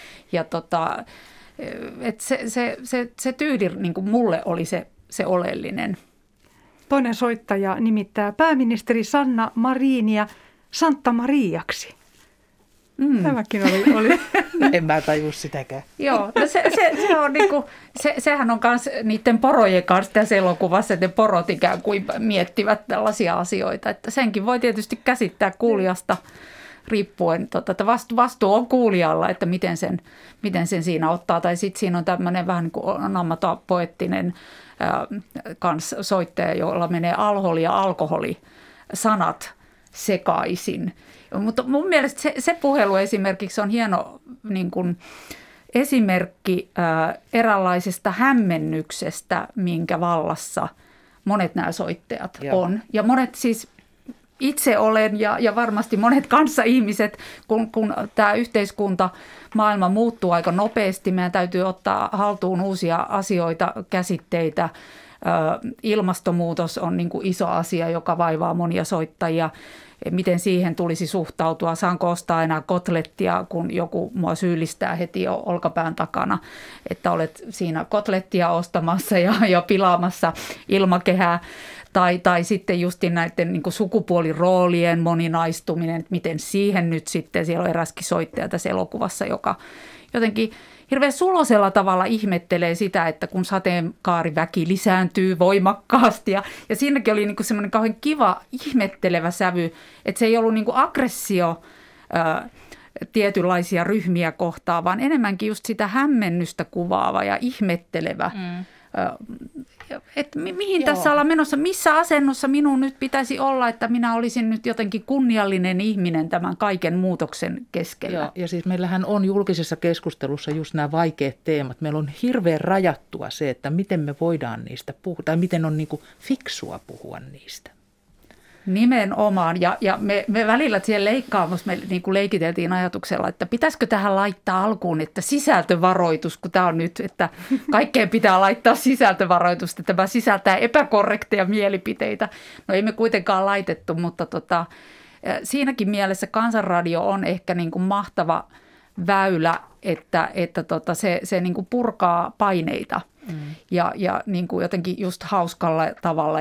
että se tyyli niin kuin mulle oli se oleellinen. Toinen soittaja nimittää pääministeri Sanna Marinia Santa Mariaksi. Tämäkin oli. En mä tajua sitäkään. Joo, no se on niinku, sehän on myös niiden porojen kanssa tässä elokuvassa, että ne porot ikään kuin miettivät tällaisia asioita. Että senkin voi tietysti käsittää kuulijasta riippuen, että vastuu on kuulijalla, että miten sen siinä ottaa. Tai sitten siinä on tämmöinen vähän niin kuin poettinen kans soittaja, jolla menee alholi ja alkoholi sanat sekaisin. Mutta mun mielestä se puhelu esimerkiksi on hieno niin kuin esimerkki eräänlaisesta hämmennyksestä, minkä vallassa monet nämä soittajat on. Ja monet siis itse olen ja varmasti monet kanssaihmiset, kun tämä yhteiskunta, maailma muuttuu aika nopeasti, meidän täytyy ottaa haltuun uusia asioita, käsitteitä. Ilmastonmuutos on niin kuin iso asia, joka vaivaa monia soittajia. Miten siihen tulisi suhtautua? Saanko ostaa enää kotlettia, kun joku mua syyllistää heti jo olkapään takana, että olet siinä kotlettia ostamassa ja pilaamassa ilmakehää. Tai sitten justin näiden niin kuin sukupuoliroolien moninaistuminen, että miten siihen nyt sitten, siellä on eräskin soittaja tässä elokuvassa, joka jotenkin hirveän suloisella tavalla ihmettelee sitä, että kun sateenkaariväki lisääntyy voimakkaasti. Ja siinäkin oli niinku semmoinen kauhean kiva ihmettelevä sävy, että se ei ollut niinku aggressio tietynlaisia ryhmiä kohtaan, vaan enemmänkin just sitä hämmennystä kuvaava ja ihmettelevä. Että mihin tässä ollaan menossa, missä asennossa minun nyt pitäisi olla, että minä olisin nyt jotenkin kunniallinen ihminen tämän kaiken muutoksen keskellä. Joo, ja siis meillähän on julkisessa keskustelussa just nämä vaikeat teemat. Meillä on hirveän rajattua se, että miten me voidaan niistä puhua, tai miten on niin kuin fiksua puhua niistä. Nimenomaan. Ja me välillä siellä leikkaamassa me niin kuin leikiteltiin ajatuksella, että pitäisikö tähän laittaa alkuun, että sisältövaroitus, kun tämä on nyt, että kaikkeen pitää laittaa sisältövaroitusta, että tämä sisältää epäkorrekteja mielipiteitä. No ei me kuitenkaan laitettu, mutta siinäkin mielessä Kansanradio on ehkä niin kuin mahtava väylä, että se niin kuin purkaa paineita ja niin kuin jotenkin just hauskalla tavalla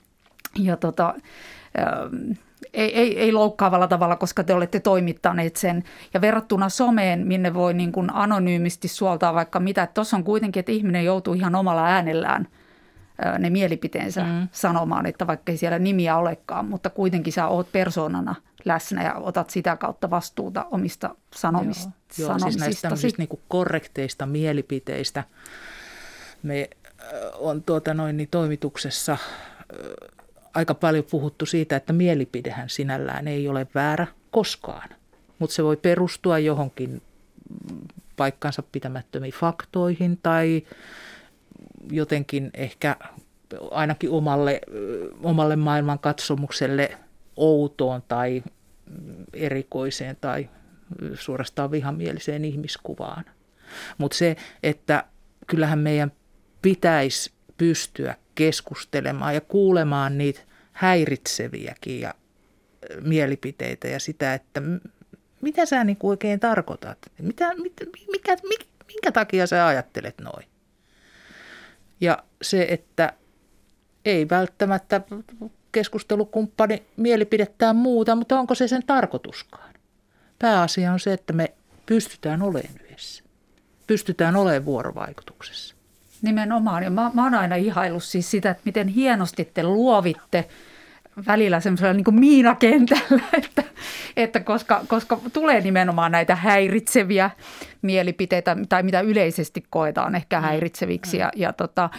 ei loukkaavalla tavalla, koska te olette toimittaneet sen. Ja verrattuna someen, minne voi niin kuin anonyymisti suoltaa vaikka mitä. Tuossa on kuitenkin, että ihminen joutuu ihan omalla äänellään ne mielipiteensä sanomaan, että vaikka ei siellä nimiä olekaan, mutta kuitenkin sä oot persoonana läsnä ja otat sitä kautta vastuuta omista sanomisista. Joo, siis näistä tämmöisistä niin kuin korrekteista mielipiteistä. Me on toimituksessa aika paljon puhuttu siitä, että mielipidehän sinällään ei ole väärä koskaan, mutta se voi perustua johonkin paikkansa pitämättömiin faktoihin tai jotenkin ehkä ainakin omalle maailmankatsomukselle outoon tai erikoiseen tai suorastaan vihamieliseen ihmiskuvaan. Mutta se, että kyllähän meidän pitäisi pystyä keskustelemaan ja kuulemaan niitä häiritseviäkin ja mielipiteitä ja sitä, että mitä sä niin oikein tarkoitat? Minkä takia sä ajattelet noin? Ja se, että ei välttämättä keskustelukumppani mielipidettään muuta, mutta onko se sen tarkoituskaan? Pääasia on se, että me pystytään olemaan yhdessä. Pystytään olemaan vuorovaikutuksessa. Nimenomaan. Ja mä oon aina ihaillut siis sitä, että miten hienosti te luovitte välillä semmoisella niin kuin miinakentällä, että koska tulee nimenomaan näitä häiritseviä mielipiteitä, tai mitä yleisesti koetaan ehkä häiritseviksi,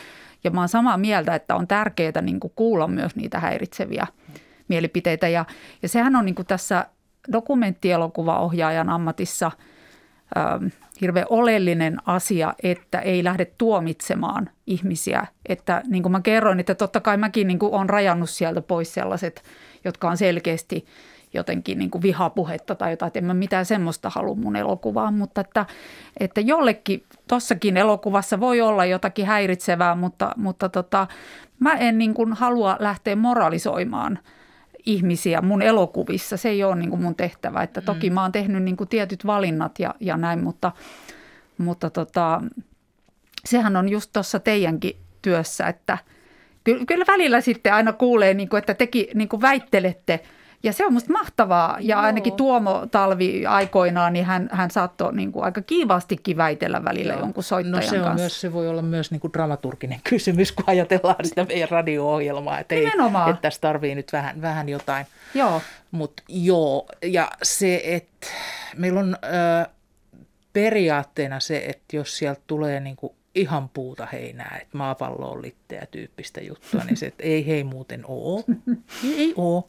Ja mä oon samaa mieltä, että on tärkeää niin kuin kuulla myös niitä häiritseviä mielipiteitä. Ja sehän on niin kuin tässä dokumenttielokuvaohjaajan ammatissa hirveän oleellinen asia, että ei lähde tuomitsemaan ihmisiä. Että niin kuin mä kerroin, että totta kai mäkin niin kuin olen rajannut sieltä pois sellaiset, jotka on selkeästi jotenkin niin kuin vihapuhetta tai jotain, että en mä mitään semmoista halua mun elokuvaan, mutta että jollekin tossakin elokuvassa voi olla jotakin häiritsevää, mutta mä en niin kuin halua lähteä moralisoimaan ihmisiä mun elokuvissa. Se ei ole niin kuin mun tehtävä, että toki mä oon tehnyt niin kuin tietyt valinnat ja näin, mutta sehän on just tuossa teidänkin työssä, että kyllä välillä sitten aina kuulee, niin kuin, että tekin niin kuin väittelette. Ja se on musta mahtavaa. Ja ainakin Tuomo Talvi aikoinaan, niin hän saattoi niin kuin aika kiivaastikin väitellä välillä jonkun soittajan kanssa. Se voi olla myös niin kuin dramaturginen kysymys, kun ajatellaan sitä meidän radio-ohjelmaa. Että että tässä tarvii nyt vähän jotain. Joo. Mutta ja se, että meillä on periaatteena se, että jos sieltä tulee niin kuin ihan puuta heinää, että maapallo on litteä tyyppistä juttua, niin se, että ei muuten ole. Ei ole.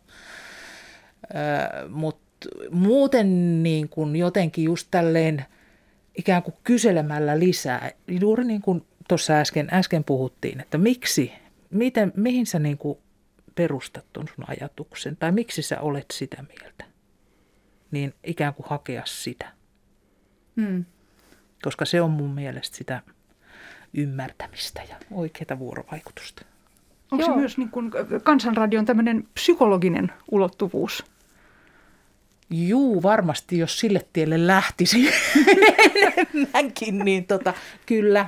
Mutta muuten niin kuin jotenkin just tälleen ikään kuin kyselemällä lisää, juuri niin kuin tuossa äsken puhuttiin, että mihin sä niin kuin perustat ton sun ajatuksen tai miksi sä olet sitä mieltä, niin ikään kuin hakea sitä. Koska se on mun mielestä sitä ymmärtämistä ja oikeaa vuorovaikutusta. Onko se myös niin kuin Kansanradion tämmöinen psykologinen ulottuvuus? Juu, varmasti jos sille tielle lähtisi enemmänkin, niin kyllä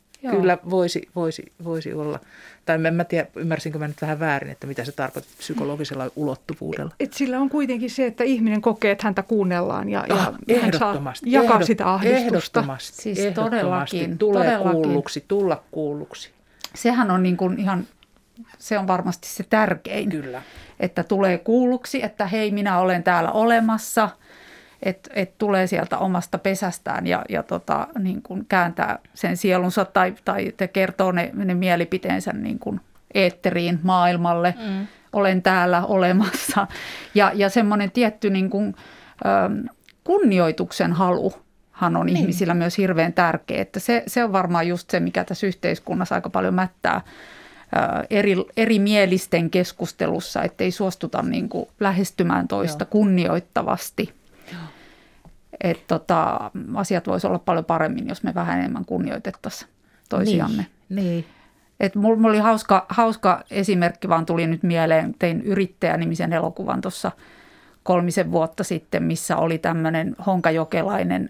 voisi olla. Tai en mä tiedä, ymmärsinkö mä nyt vähän väärin, että mitä se tarkoittaa psykologisella ulottuvuudella. Et sillä on kuitenkin se, että ihminen kokee, että häntä kuunnellaan ja hän saa jakaa sitä ahdistusta. Ehdottomasti. Siis todellakin. Tulla kuulluksi. Sehän on niin kuin ihan, se on varmasti se tärkein. Kyllä. Että tulee kuulluksi, että hei, minä olen täällä olemassa, että tulee sieltä omasta pesästään ja niin kuin kääntää sen sielunsa tai kertoo ne mielipiteensä niin kuin eetteriin maailmalle. Olen täällä olemassa. Ja semmoinen tietty niin kuin, kunnioituksen haluhan on ihmisillä myös hirveän tärkeä. Että se on varmaan just se, mikä tässä yhteiskunnassa aika paljon mättää eri mielisten keskustelussa, ettei suostuta niin kuin lähestymään toista kunnioittavasti. Että asiat voisi olla paljon paremmin, jos me vähän enemmän kunnioitettaisiin toisiamme. Niin. Et mulla oli hauska esimerkki, vaan tuli nyt mieleen. Tein Yrittäjä-nimisen elokuvan tuossa 3 vuotta sitten, missä oli tämmöinen honkajokelainen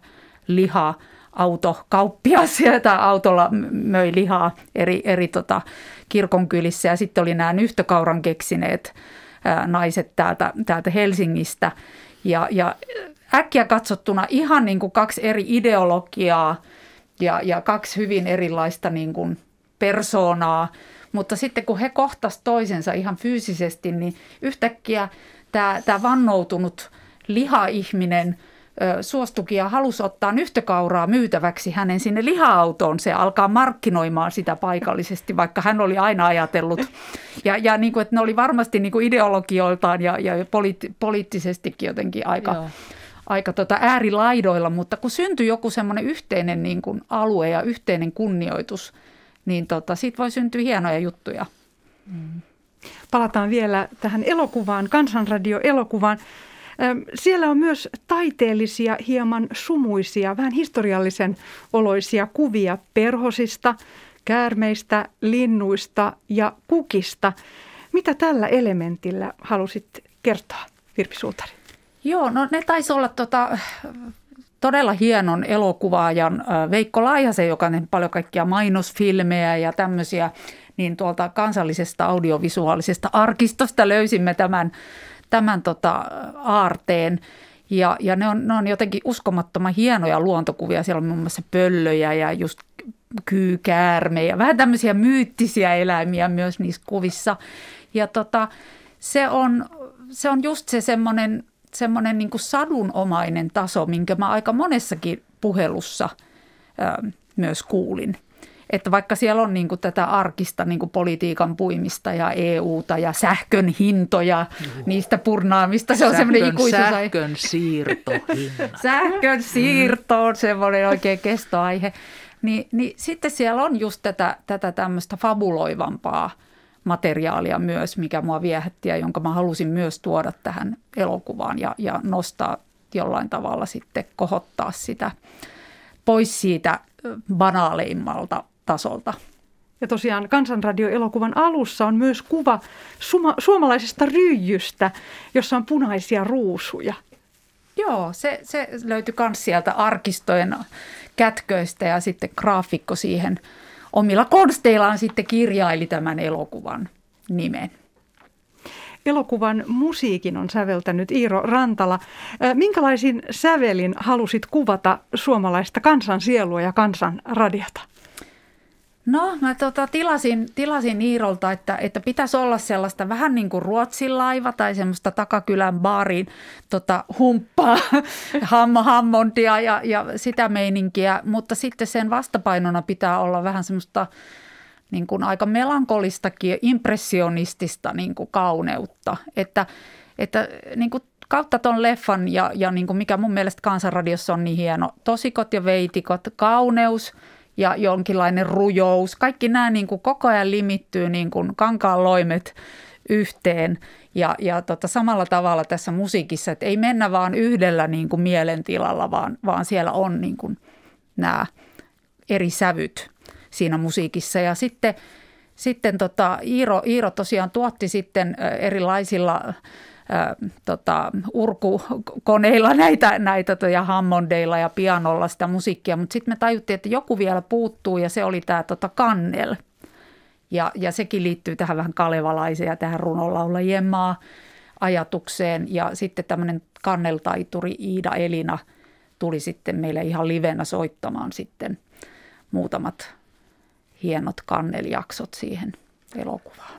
liha-autokauppias, jota autolla möi lihaa eri kirkonkylissä. Ja sitten oli nämä nyhtökauran keksineet naiset täältä Helsingistä. Ja äkkiä katsottuna ihan niin kuin 2 eri ideologiaa ja 2 hyvin erilaista niin kuin persoonaa. Mutta sitten kun he kohtasivat toisensa ihan fyysisesti, niin yhtäkkiä tämä vannoutunut liha-ihminen suostukin ja halusi ottaa nyhtökauraa myytäväksi hänen sinne liha-autoon. Se alkaa markkinoimaan sitä paikallisesti, vaikka hän oli aina ajatellut. Ja niin kuin, että ne oli varmasti niin kuin ideologioiltaan ja poliittisestikin jotenkin aika äärilaidoilla, mutta kun syntyi joku semmoinen yhteinen niin kuin alue ja yhteinen kunnioitus, niin siitä voi syntyä hienoja juttuja. Palataan vielä tähän elokuvaan, Kansanradio-elokuvaan. Siellä on myös taiteellisia, hieman sumuisia, vähän historiallisen oloisia kuvia perhosista, käärmeistä, linnuista ja kukista. Mitä tällä elementillä halusit kertoa, Virpi Suutari? Joo, no ne taisi olla todella hienon elokuvaajan Veikko Laihasen, joka on paljon kaikkia mainosfilmejä ja tämmöisiä, niin tuolta kansallisesta audiovisuaalisesta arkistosta löysimme tämän aarteen. Ja ne on jotenkin uskomattoman hienoja luontokuvia. Siellä on muun muassa pöllöjä ja just kyykäärmejä, vähän tämmöisiä myyttisiä eläimiä myös niissä kuvissa. Ja se on just se semmoinen niin kuin sadunomainen taso, minkä mä aika monessakin puhelussa myös kuulin. Että vaikka siellä on niin kuin tätä arkista niin kuin politiikan puimista ja EUta ja sähkön hintoja, niistä purnaamista, se on semmoinen ikuisuus. Sähkön siirtohinnat. Sähkön siirto on semmoinen oikein kestoaihe. Niin sitten siellä on just tätä tämmöistä fabuloivampaa materiaalia myös, mikä mua viehätti ja jonka mä halusin myös tuoda tähän elokuvaan ja nostaa jollain tavalla sitten, kohottaa sitä pois siitä banaaleimmalta tasolta. Ja tosiaan Kansanradio-elokuvan alussa on myös kuva suomalaisesta ryijystä, jossa on punaisia ruusuja. Joo, se löytyi myös sieltä arkistojen kätköistä ja sitten graafikko siihen omilla konsteillaan sitten kirjaili tämän elokuvan nimen. Elokuvan musiikin on säveltänyt Iiro Rantala. Minkälaisin sävelin halusit kuvata suomalaista kansansielua ja kansanradiota? No, mä tilasin Iirolta, että pitäisi olla sellaista vähän niin kuin Ruotsin laiva tai semmoista Takakylän baarin humppaa, Hammondia ja sitä meininkiä, mutta sitten sen vastapainona pitää olla vähän semmoista niin kuin aika melankolistakin ja impressionistista niin kuin kauneutta, että niin kuin kautta ton leffan ja niin kuin mikä mun mielestä Kansanradiossa on niin hieno, tosikot ja veitikot, kauneus ja jonkinlainen rujous. Kaikki nämä niin kuin koko ajan limittyy niin kuin kankaanloimet yhteen ja samalla tavalla tässä musiikissa, että ei mennä vaan yhdellä niin kuin mielentilalla, vaan siellä on niin kuin nämä eri sävyt siinä musiikissa. Ja sitten Iiro tosiaan tuotti sitten erilaisilla urkukoneilla näitä ja Hammondeilla ja pianolla sitä musiikkia, mutta sitten me tajuttiin, että joku vielä puuttuu ja se oli tämä kannel. Ja sekin liittyy tähän vähän kalevalaiseen ja tähän runonlaulajien maa-ajatukseen ja sitten tämmöinen kanneltaituri Iida Elina tuli sitten meille ihan livenä soittamaan sitten muutamat hienot kanneljaksot siihen elokuvaan.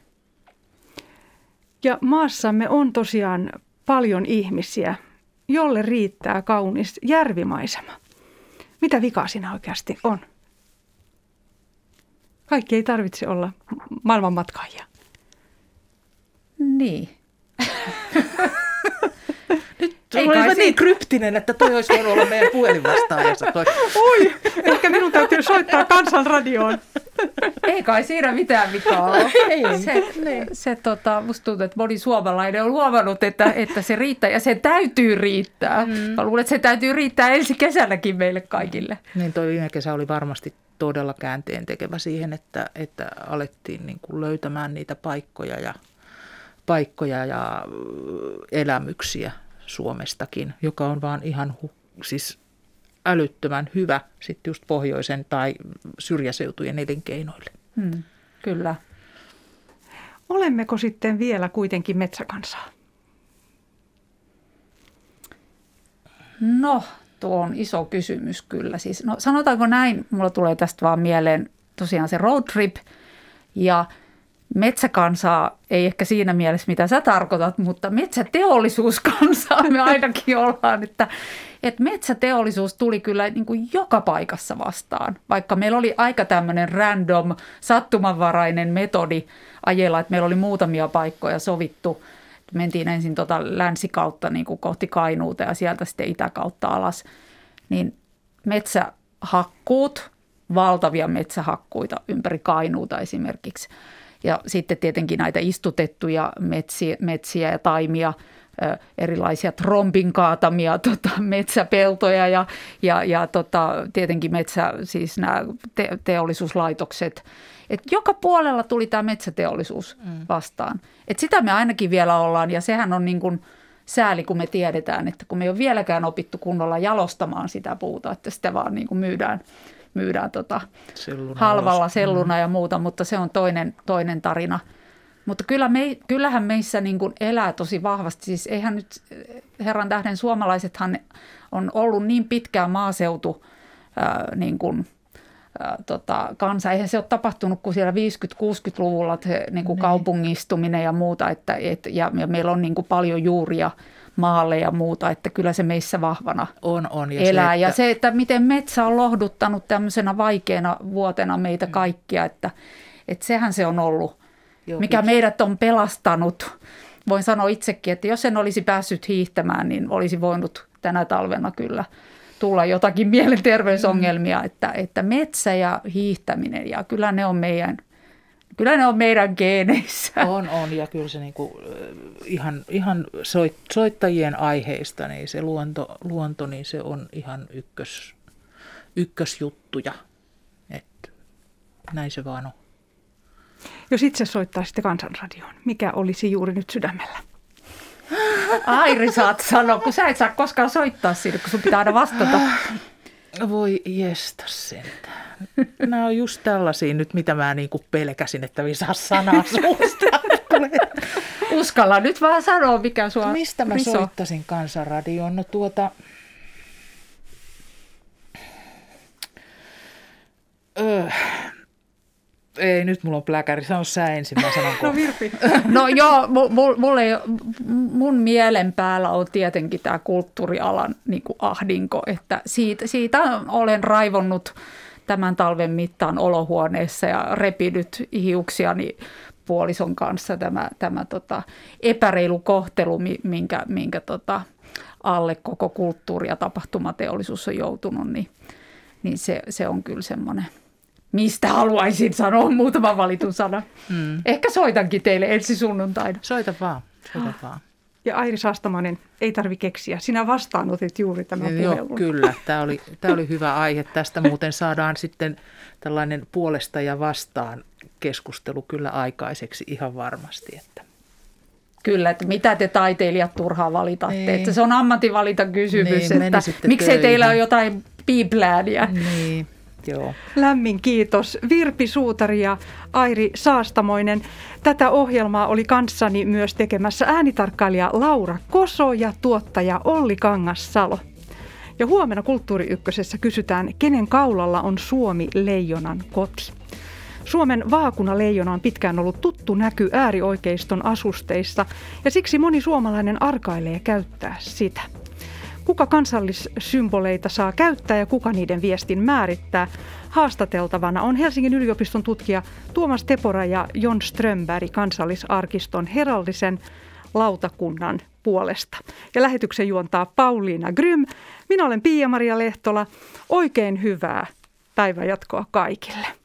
Ja maassamme on tosiaan paljon ihmisiä, jolle riittää kaunis järvimaisema. Mitä vikaa siinä oikeasti on? Kaikki ei tarvitse olla maailmanmatkaajia. Niin. Nyt oli niin kryptinen, että toi olisi voinut olla meidän puhelinvastaajassa. Oi, ehkä minun täytyy soittaa Kansanradioon. Ei kai siinä mitään vikaa ole. Musta tuntuu, että moni suomalainen on huomannut, että se riittää ja se täytyy riittää. Mä luulen, että se täytyy riittää ensi kesänäkin meille kaikille. Niin toi viime kesä oli varmasti todella käänteen tekevä siihen, että alettiin niin kuin löytämään niitä paikkoja ja elämyksiä Suomestakin, joka on vaan ihan siis älyttömän hyvä sitten just pohjoisen tai syrjäseutujen elinkeinoille. Kyllä. Olemmeko sitten vielä kuitenkin metsäkansaa? No, tuo on iso kysymys kyllä. Siis, no, sanotaanko näin, mulla tulee tästä vaan mieleen tosiaan se road trip ja metsäkansaa ei ehkä siinä mielessä, mitä sä tarkoitat, mutta metsäteollisuuskansaa me ainakin ollaan, että metsäteollisuus tuli kyllä niin kuin joka paikassa vastaan, vaikka meillä oli aika tämmöinen random, sattumanvarainen metodi ajella, että meillä oli muutamia paikkoja sovittu. Mentiin ensin länsikautta niin kuin kohti Kainuuta ja sieltä sitten itäkautta alas, niin metsähakkuut, valtavia metsähakkuita ympäri Kainuuta esimerkiksi. Ja sitten tietenkin näitä istutettuja metsiä ja taimia, erilaisia trombin kaatamia metsäpeltoja ja tietenkin siis nämä teollisuuslaitokset. Et joka puolella tuli tämä metsäteollisuus vastaan. Et sitä me ainakin vielä ollaan ja sehän on niin kuin sääli, kun me tiedetään, että kun me ei ole vieläkään opittu kunnolla jalostamaan sitä puuta, että sitä vaan niin kuin myydään halvalla selluna ja muuta, mutta se on toinen tarina. Mutta kyllähän meissä niin kuin elää tosi vahvasti. Siis eihän nyt herran tähden suomalaisethan on ollut niin pitkään maaseutu niin kuin kansa. Eihän se ole tapahtunut kuin siellä 50-60-luvulla niin kuin kaupungistuminen ja muuta, ja meillä on niin kuin paljon juuria maalle ja muuta, että kyllä se meissä vahvana on. Ja elää. Ja se, että miten metsä on lohduttanut tämmöisenä vaikeana vuotena meitä kaikkia, että sehän se on ollut, mikä meidät on pelastanut. Voin sanoa itsekin, että jos en olisi päässyt hiihtämään, niin olisi voinut tänä talvena kyllä tulla jotakin mielenterveysongelmia, että metsä ja hiihtäminen, ja kyllä ne on meidän geeneissä. On, ja kyllä se niinku, ihan soittajien aiheista, niin se luonto niin se on ihan ykkösjuttuja. Että näin se vaan on. Jos itse soittaisitte Kansanradioon, mikä olisi juuri nyt sydämellä? Airi, saat sanoa, kun sä et saa koskaan soittaa siitä, kun sun pitää aina vastata. Voi jesta sentään. Nämä on just tällaisia nyt, mitä mä niinku pelkäsin, että ei saa sanaa suusta. Uskalla nyt vaan sanoa, mikä sua mistä mä soittasin Kansanradioon? No ei, nyt mulla on pläkäri. Sano sä ensin, mä sanon No Virpi. No joo, mun mielen päällä on tietenkin tämä kulttuurialan niin kuin ahdinko, että siitä olen raivonnut tämän talven mittaan olohuoneessa ja repinyt hiuksiani puolison kanssa tämä epäreilu kohtelu, minkä alle koko kulttuuri- ja tapahtumateollisuus on joutunut, niin se on kyllä semmoinen, mistä haluaisin sanoa muutaman valitun sanan. Ehkä soitankin teille ensi sunnuntaina. Soita vaan. Ja Airi Saastamainen, ei tarvi keksiä. Sinä vastaanotit juuri tämän puhelun. Joo, kyllä. Tämä oli hyvä aihe. Tästä muuten saadaan sitten tällainen puolesta ja vastaan keskustelu kyllä aikaiseksi ihan varmasti. Että. Kyllä, että mitä te taiteilijat turhaan valitatte. Että se on ammatinvalinta kysymys, niin, että miksei teillä ole jotain piiplääniä. Niin. Joo. Lämmin kiitos Virpi Suutari ja Airi Saastamoinen. Tätä ohjelmaa oli kanssani myös tekemässä äänitarkkailija Laura Koso ja tuottaja Olli Kangassalo. Ja huomenna Kulttuuri Ykkösessä kysytään, kenen kaulalla on Suomi-leijonan koti. Suomen vaakunaleijona on pitkään ollut tuttu näky äärioikeiston asusteissa ja siksi moni suomalainen arkailee käyttää sitä. Kuka kansallissymboleita saa käyttää ja kuka niiden viestin määrittää? Haastateltavana on Helsingin yliopiston tutkija Tuomas Tepora ja Jon Strömberg Kansallisarkiston heraldisen lautakunnan puolesta. Ja lähetyksen juontaa Pauliina Grym. Minä olen Pia-Maria Lehtola. Oikein hyvää päivänjatkoa kaikille.